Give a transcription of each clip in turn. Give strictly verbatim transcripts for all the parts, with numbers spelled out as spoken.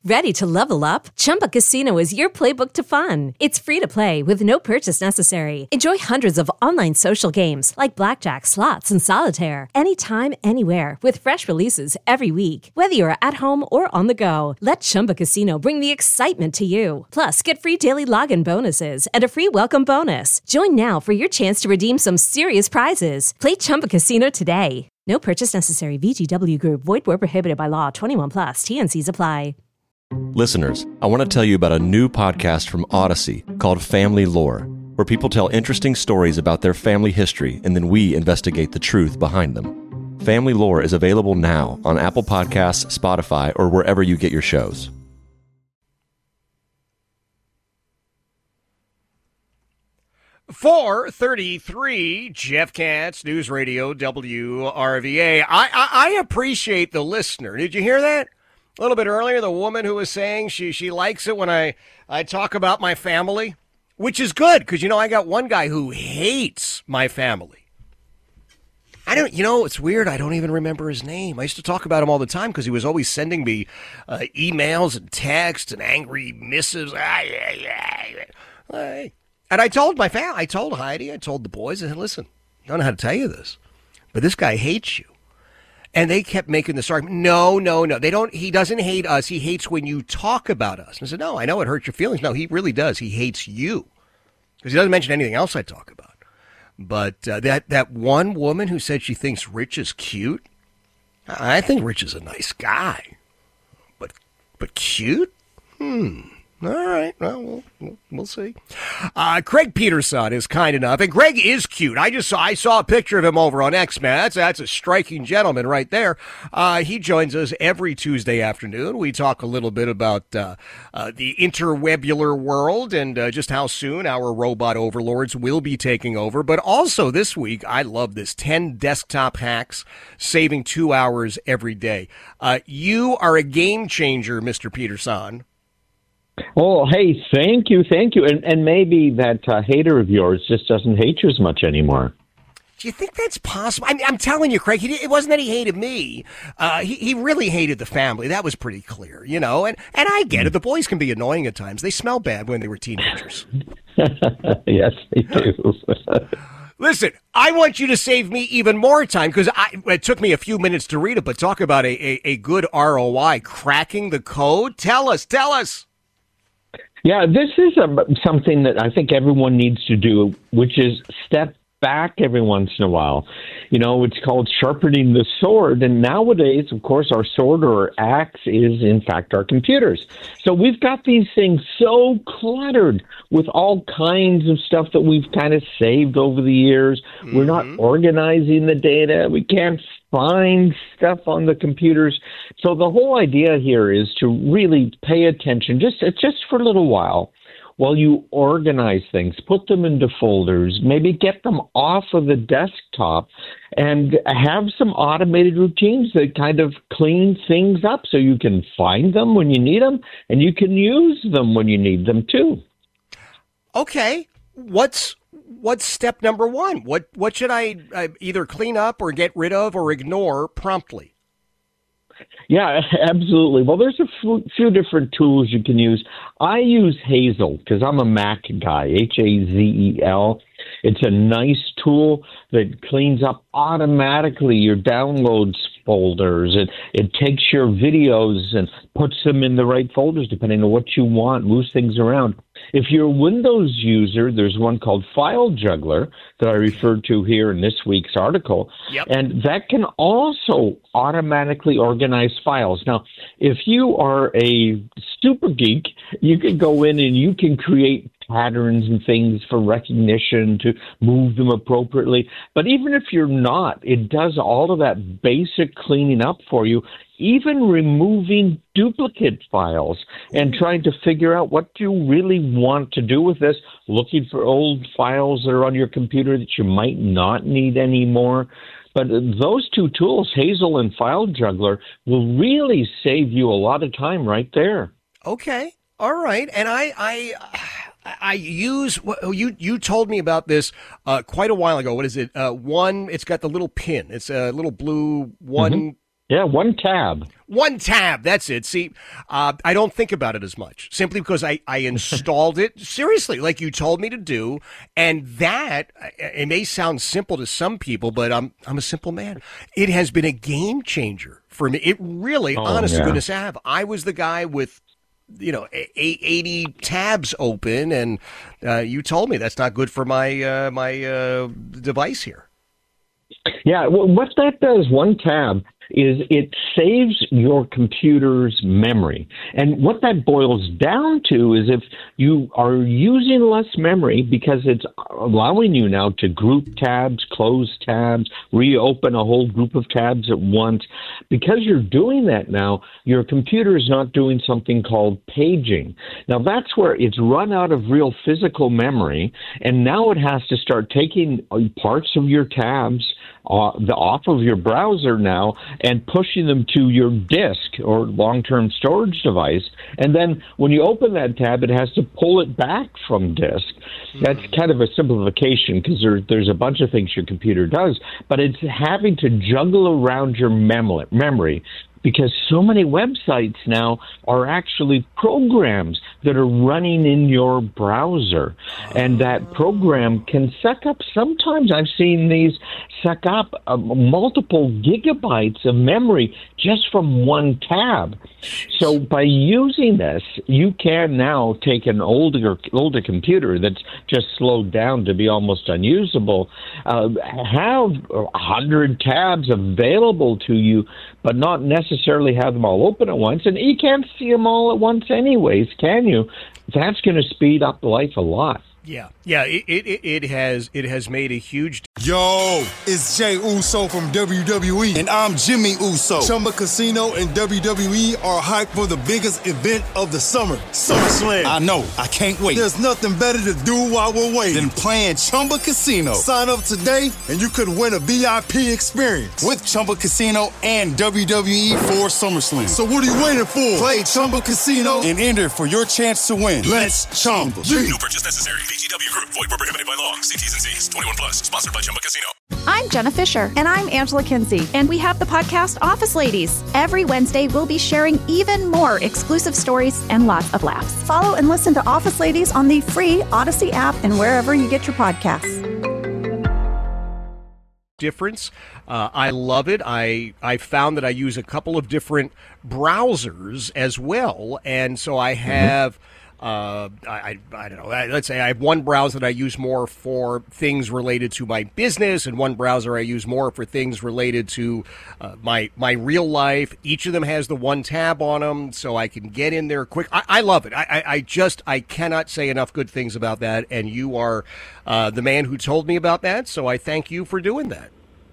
Ready to level up? Chumba Casino is your playbook to fun. It's free to play with no purchase necessary. Enjoy hundreds of online social games like blackjack, slots, and solitaire anytime, anywhere with fresh releases every week. Whether you're at home or on the go, let Chumba Casino bring the excitement to you. Plus, get free daily login bonuses and a free welcome bonus. Join now for your chance to redeem some serious prizes. Play Chumba Casino today. No purchase necessary. V G W Group. Void where prohibited by law. twenty-one plus. T N Cs apply. Listeners, I want to tell you about a new podcast from Odyssey called Family Lore, where people tell interesting stories about their family history and then we investigate the truth behind them. Family Lore is available now on Apple Podcasts, Spotify, or wherever you get your shows. four thirty-three, Jeff Katz, News Radio, W R V A. I, I, I appreciate the listener. Did you hear that? A little bit earlier, the woman who was saying she, she likes it when I, I talk about my family, which is good because, you know, I got one guy who hates my family. I don't, you know, it's weird. I don't even remember his name. I used to talk about him all the time because he was always sending me uh, emails and texts and angry missives. And I told my family, I told Heidi, I told the boys, I said, listen, I don't know how to tell you this, but this guy hates you. And they kept making this argument. No, no, no. They don't. He doesn't hate us. He hates when you talk about us. And I said, no, I know it hurts your feelings. No, he really does. He hates you because he doesn't mention anything else I talk about. But uh, that that one woman who said she thinks Rich is cute, I think Rich is a nice guy. But but cute? Hmm. All right. Well, we'll, we'll, we'll see. Uh, Craig Peterson is kind enough, and Greg is cute. I just saw I saw a picture of him over on X-Men. That's, that's a striking gentleman right there. Uh, he joins us every Tuesday afternoon. We talk a little bit about uh, uh, the interwebular world and uh, just how soon our robot overlords will be taking over. But also this week, I love this, ten desktop hacks, saving two hours every day. Uh, you are a game changer, Mister Peterson. Oh, hey, thank you, thank you. And and maybe that uh, hater of yours just doesn't hate you as much anymore. Do you think that's possible? I mean, I'm telling you, Craig, he, it wasn't that he hated me. Uh, he, he really hated the family. That was pretty clear, you know. And, and I get it. The boys can be annoying at times. They smell bad when they were teenagers. Yes, they do. Listen, I want you to save me even more time because it took me a few minutes to read it, but talk about a, a, a good R O I, cracking the code. Tell us, tell us. Yeah, this is a, something that I think everyone needs to do, which is step back every once in a while. You know, it's called sharpening the sword. And nowadays, of course, our sword or axe is, in fact, our computers. So we've got these things so cluttered with all kinds of stuff that we've kind of saved over the years. Mm-hmm. We're not organizing the data. We can't find stuff on the computers. So the whole idea here is to really pay attention, just just for a little while, while you organize things, put them into folders, maybe get them off of the desktop and have some automated routines that kind of clean things up so you can find them when you need them and you can use them when you need them too. Okay. What's what's step number one? What what should I uh, either clean up or get rid of or ignore promptly? Yeah, absolutely. Well, there's a few, few different tools you can use. I use Hazel because I'm a Mac guy, H A Z E L. It's a nice tool that cleans up automatically your downloads folders. It, it takes your videos and puts them in the right folders depending on what you want, moves things around. If you're a Windows user, there's one called File Juggler that I referred to here in this week's article. Yep. And that can also automatically organize files. Now, if you are a super geek, you can go in and you can create patterns and things for recognition to move them appropriately. But even if you're not, it does all of that basic cleaning up for you, even removing duplicate files and trying to figure out what you really want to do with this, looking for old files that are on your computer that you might not need anymore. But those two tools, Hazel and File Juggler, will really save you a lot of time right there. Okay. All right. And I, I, I use, you, you told me about this uh, quite a while ago. What is it? Uh, one, it's got the little pin. It's a little blue one. Mm-hmm. Yeah, one tab. One tab, that's it. See, uh, I don't think about it as much, simply because I, I installed it, seriously, like you told me to do, and that, it may sound simple to some people, but I'm, I'm a simple man. It has been a game changer for me. It really, oh, honest yeah. to goodness, have. I was the guy with, you know, eighty tabs open, and uh, you told me that's not good for my, uh, my uh, device here. Yeah, well, what that does, one tab, is it saves your computer's memory. And what that boils down to is if you are using less memory, because it's allowing you now to group tabs, close tabs, reopen a whole group of tabs at once, because you're doing that now, your computer is not doing something called paging. Now, that's where it's run out of real physical memory, and now it has to start taking parts of your tabs Uh, the off of your browser now and pushing them to your disk or long-term storage device. And then when you open that tab, it has to pull it back from disk. That's kind of a simplification because there, there's a bunch of things your computer does, but it's having to juggle around your mem- memory because so many websites now are actually programs that are running in your browser. And that program can suck up, sometimes I've seen these suck up uh, multiple gigabytes of memory just from one tab. So by using this, you can now take an older older computer that's just slowed down to be almost unusable, uh, have a hundred tabs available to you, but not necessarily have them all open at once. And you can't see them all at once anyways, can you? That's going to speed up life a lot. Yeah, yeah, it, it it has it has made a huge. Yo, it's Jay Uso from W W E, and I'm Jimmy Uso. Chumba Casino and W W E are hyped for the biggest event of the summer, SummerSlam. I know, I can't wait. There's nothing better to do while we're waiting than playing Chumba Casino. Sign up today, and you could win a V I P experience with Chumba Casino and W W E for SummerSlam. So what are you waiting for? Play Chumba Casino and enter for your chance to win. Let's Chumba. No purchase necessary. V G W Group. Void where prohibited by law. See T's and C's. twenty-one plus. Sponsored by Chumba Casino. I'm Jenna Fisher. And I'm Angela Kinsey. And we have the podcast Office Ladies. Every Wednesday, we'll be sharing even more exclusive stories and lots of laughs. Follow and listen to Office Ladies on the free Odyssey app and wherever you get your podcasts. Difference. Uh, I love it. I I found that I use a couple of different browsers as well, and so I have. Mm-hmm. Uh, I, I don't know, let's say I have one browser that I use more for things related to my business and one browser I use more for things related to uh, my my real life. Each of them has the one tab on them so I can get in there quick. I, I love it. I, I, I just, I cannot say enough good things about that, and you are uh, the man who told me about that, so I thank you for doing that.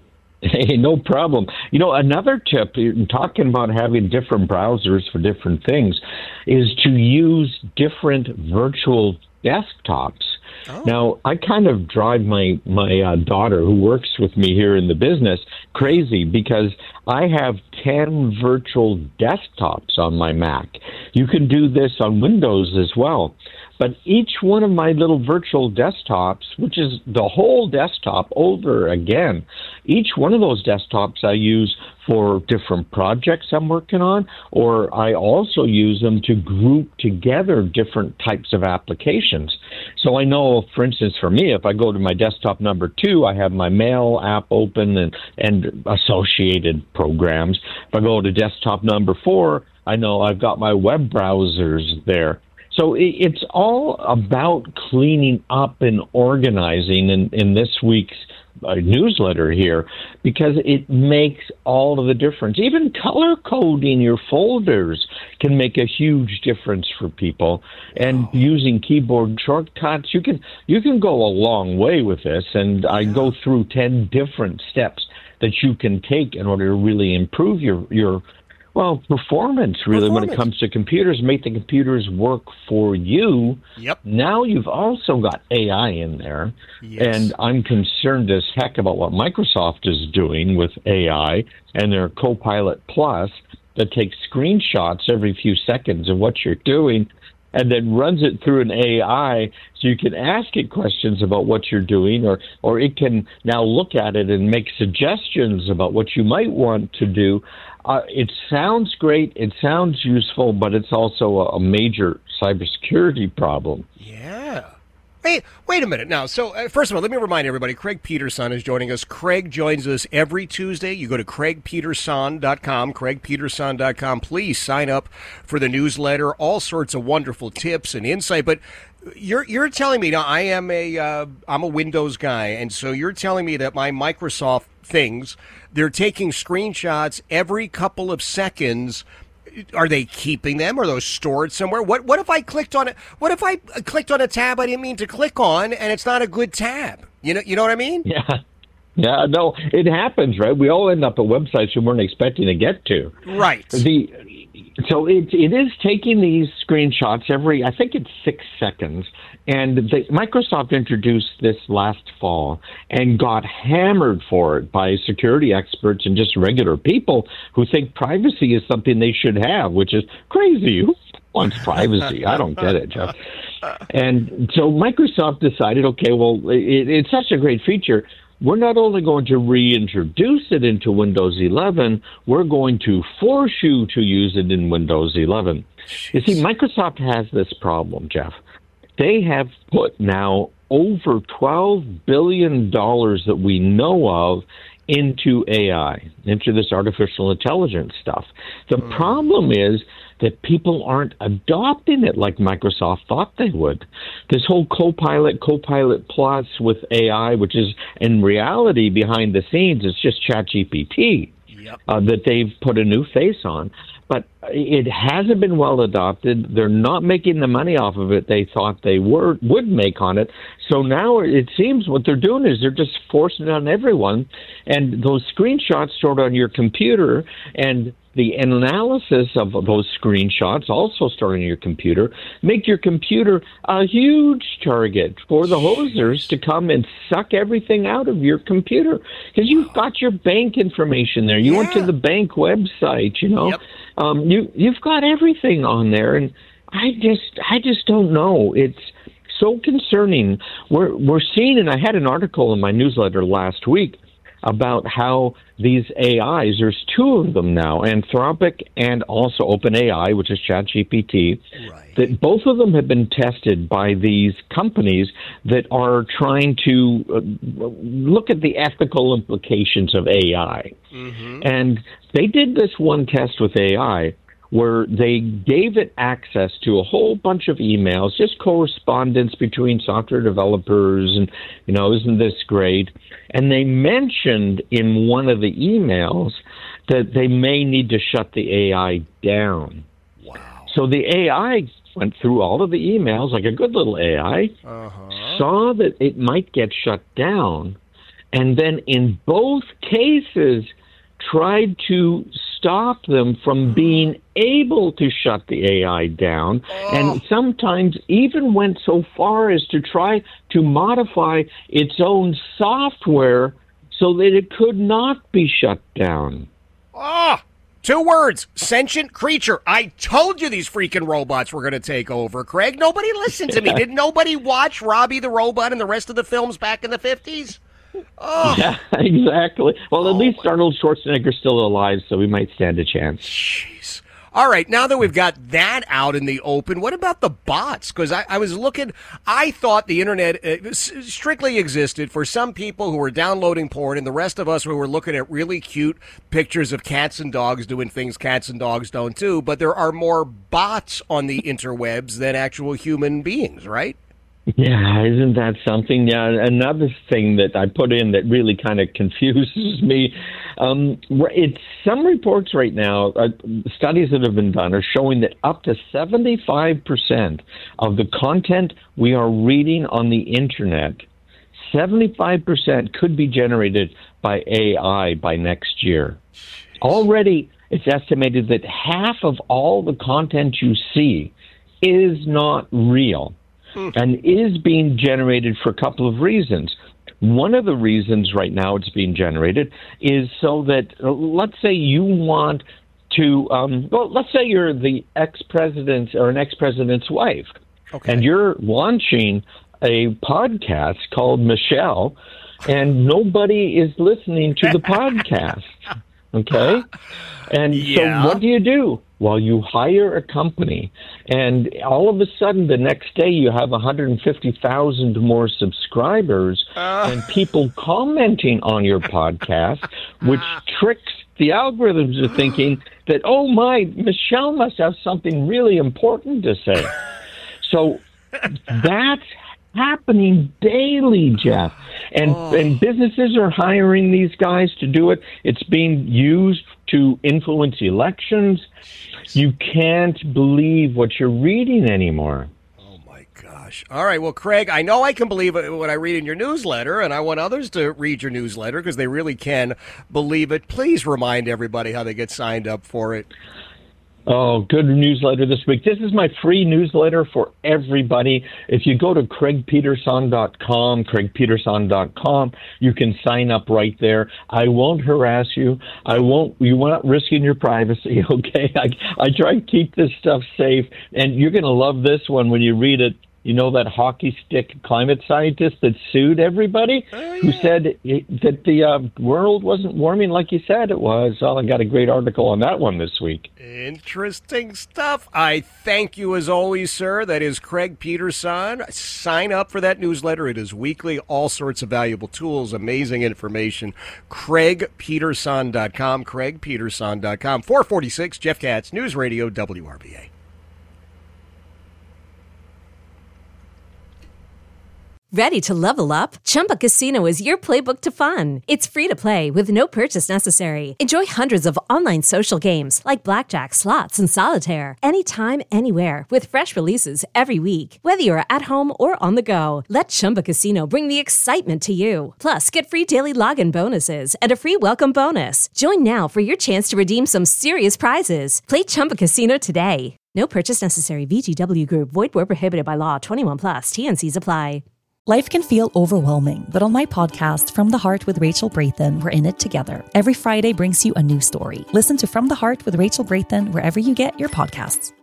Hey, no problem. You know, another tip, talking about having different browsers for different things, is to use different virtual desktops. Oh. Now, I kind of drive my, my uh, daughter, who works with me here in the business, crazy because I have ten virtual desktops on my Mac. You can do this on Windows as well. But each one of my little virtual desktops, which is the whole desktop over again, each one of those desktops I use for different projects I'm working on, or I also use them to group together different types of applications. So I know, for instance, for me, if I go to my desktop number two, I have my mail app open and, and associated programs. If I go to desktop number four, I know I've got my web browsers there. So it's all about cleaning up and organizing in, in this week's uh, newsletter here, because it makes all of the difference. Even color coding your folders can make a huge difference for people. And wow. Using keyboard shortcuts, you can you can go a long way with this. And I yeah. go through ten different steps that you can take in order to really improve your your Well, performance, really, performance. When it comes to computers, make the computers work for you. Yep. Now you've also got A I in there, yes. And I'm concerned as heck about what Microsoft is doing with A I and their Copilot Plus that takes screenshots every few seconds of what you're doing. and then runs it through an A I so you can ask it questions about what you're doing, or, or it can now look at it and make suggestions about what you might want to do. Uh, it sounds great, it sounds useful, but it's also a, a major cybersecurity problem. Yeah. Wait, wait a minute now. So, uh, first of all, let me remind everybody, Craig Peterson is joining us. Craig joins us every Tuesday. You go to craig peterson dot com, craig peterson dot com. Please sign up for the newsletter. All sorts of wonderful tips and insight. But you're you're telling me now, I am a uh, I'm a Windows guy, and so you're telling me that my Microsoft things, they're taking screenshots every couple of seconds. Are they keeping them? Are those stored somewhere? What what if I clicked on it? What if I clicked on a tab I didn't mean to click on, and it's not a good tab? You know, you know what I mean? Yeah, yeah. No, it happens, right? We all end up at websites we weren't expecting to get to. Right. The so it it is taking these screenshots every, I think it's six seconds. And the, Microsoft introduced this last fall and got hammered for it by security experts and just regular people who think privacy is something they should have, which is crazy. Who wants privacy? I don't get it, Jeff. And so Microsoft decided, okay, well, it, it's such a great feature. We're not only going to reintroduce it into Windows eleven, we're going to force you to use it in Windows eleven. Jeez. You see, Microsoft has this problem, Jeff. They have put now over twelve billion dollars that we know of into A I, into this artificial intelligence stuff. The mm. problem is that people aren't adopting it like Microsoft thought they would. This whole Copilot, Copilot Plus with A I, which is in reality behind the scenes, it's just ChatGPT yep. uh, that they've put a new face on. But it hasn't been well adopted. They're not making the money off of it they thought they were would make on it. So now it seems what they're doing is they're just forcing it on everyone. And those screenshots stored on your computer and the analysis of those screenshots also stored on your computer make your computer a huge target for the hosers to come and suck everything out of your computer. Because you've got your bank information there. You yeah. went to the bank website, you know. Yep. Um, you, you've got everything on there, and I just, I just don't know. It's so concerning. We're, we're seeing, and I had an article in my newsletter last week about how these A Is, there's two of them now, Anthropic and also OpenAI, which is ChatGPT, right. that both of them have been tested by these companies that are trying to uh, look at the ethical implications of A I. Mm-hmm. And they did this one test with A I where they gave it access to a whole bunch of emails, just correspondence between software developers and, you know, isn't this great? And they mentioned in one of the emails that they may need to shut the A I down. Wow. So the A I went through all of the emails like a good little A I, uh-huh. saw that it might get shut down, and then in both cases tried to stop them from being able to shut the A I down, oh. and sometimes even went so far as to try to modify its own software so that it could not be shut down. Ah, oh, two words, sentient creature. I told you these freaking robots were going to take over, Craig. Nobody listened to me. Did nobody watch Robbie the Robot and the rest of the films back in the fifties? Oh. Yeah, exactly. Well, at oh, least Arnold Schwarzenegger's still alive, so we might stand a chance. Jeez. All right, now that we've got that out in the open, what about the bots? Because I, I was looking, I thought the internet uh, strictly existed for some people who were downloading porn, and the rest of us who were looking at really cute pictures of cats and dogs doing things cats and dogs don't do. But there are more bots on the interwebs than actual human beings, right? Yeah, isn't that something? Yeah, another thing that I put in that really kind of confuses me. Um, it's some reports right now, uh, studies that have been done are showing that up to seventy-five percent of the content we are reading on the internet, seventy-five percent could be generated by A I by next year. Already, it's estimated that half of all the content you see is not real. And is being generated for a couple of reasons. One of the reasons right now it's being generated is so that, uh, let's say you want to, um, well, let's say you're the ex-president or an ex-president's wife, okay. and you're launching a podcast called Michelle, and nobody is listening to the podcast, okay? And yeah. so what do you do? Well, you hire a company, and all of a sudden the next day you have one hundred fifty thousand more subscribers uh. and people commenting on your podcast, which tricks the algorithms into thinking that, oh my, Michelle must have something really important to say. So that's happening daily, Jeff. And oh. and businesses are hiring these guys to do it. It's being used to influence elections. You can't believe what you're reading anymore. Oh, my gosh. All right. Well, Craig, I know I can believe it when I read in your newsletter, and I want others to read your newsletter because they really can believe it. Please remind everybody how they get signed up for it. Oh, good newsletter this week. This is my free newsletter for everybody. If you go to craig peterson dot com, craig peterson dot com, you can sign up right there. I won't harass you. I won't, you're not risking your privacy, okay? I, I try to keep this stuff safe, and you're going to love this one when you read it. You know that hockey stick climate scientist that sued everybody, oh, yeah. who said that the uh, world wasn't warming like you said it was? Well, I got a great article on that one this week. Interesting stuff. I thank you as always, sir. That is Craig Peterson. Sign up for that newsletter. It is weekly, all sorts of valuable tools, amazing information. craig peterson dot com, craig peterson dot com. four forty-six, Jeff Katz, News Radio, W R V A. Ready to level up? Chumba Casino is your playbook to fun. It's free to play with no purchase necessary. Enjoy hundreds of online social games like blackjack, slots, and solitaire anytime, anywhere with fresh releases every week. Whether you're at home or on the go, let Chumba Casino bring the excitement to you. Plus, get free daily login bonuses and a free welcome bonus. Join now for your chance to redeem some serious prizes. Play Chumba Casino today. No purchase necessary. V G W Group. Void where prohibited by law. twenty-one plus. T N Cs apply. Life can feel overwhelming, but on my podcast, From the Heart with Rachel Brathen, we're in it together. Every Friday brings you a new story. Listen to From the Heart with Rachel Brathen wherever you get your podcasts.